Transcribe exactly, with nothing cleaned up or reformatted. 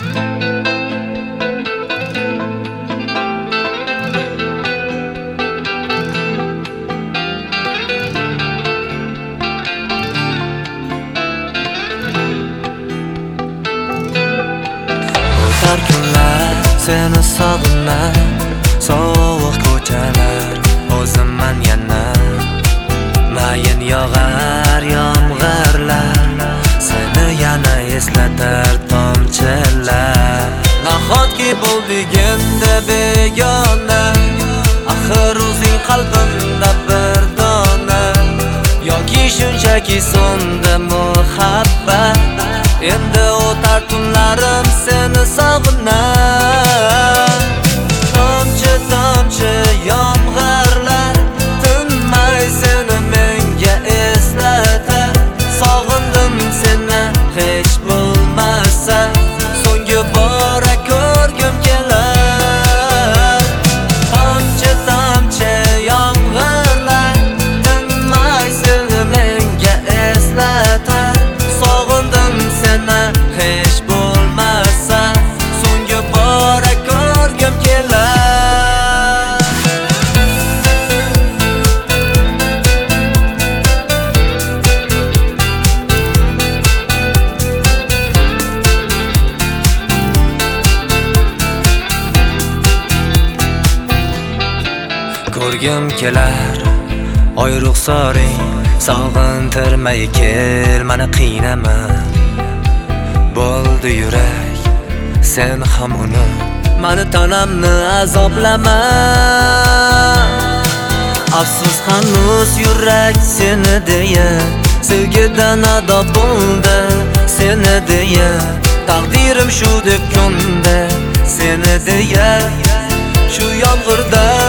O'tar kunlar seni sog'inam, sovuq ko'chalar o'zimman yana. Mayin yog'ar yomg'irlar, seni yana eslatar tomchilar. Nahotki bo'ldik endi begona, axir o'zing qalbimda bir dona. Yoki shunchaki so'ndi muhabbat, endi o'tar tunlarim seni sog'inam. Tomchi tomchi yomg'irlar tinmay seni menga eslatar. Sog'indim seni hech bo'lmasa, so'nggi bora ko'rgim kelar. Tomchi tomchi yomg'irlar tinmay seni menga eslatar. Sog'indim seni hech bo'lmasa, so'nggi bora ko'rgim kelar. Ko'rgim kelar oy ruxsoring, sog'intirmay kel meni qiynama. Bo'ldi yurak sen ham uni, meni tanamni azoblama. Afsus hanuz yurak seni deya, sevgidan ado bo'ldi seni deya. Taqdirim shu deb ko'ndi seni deya. Shu yomg'irda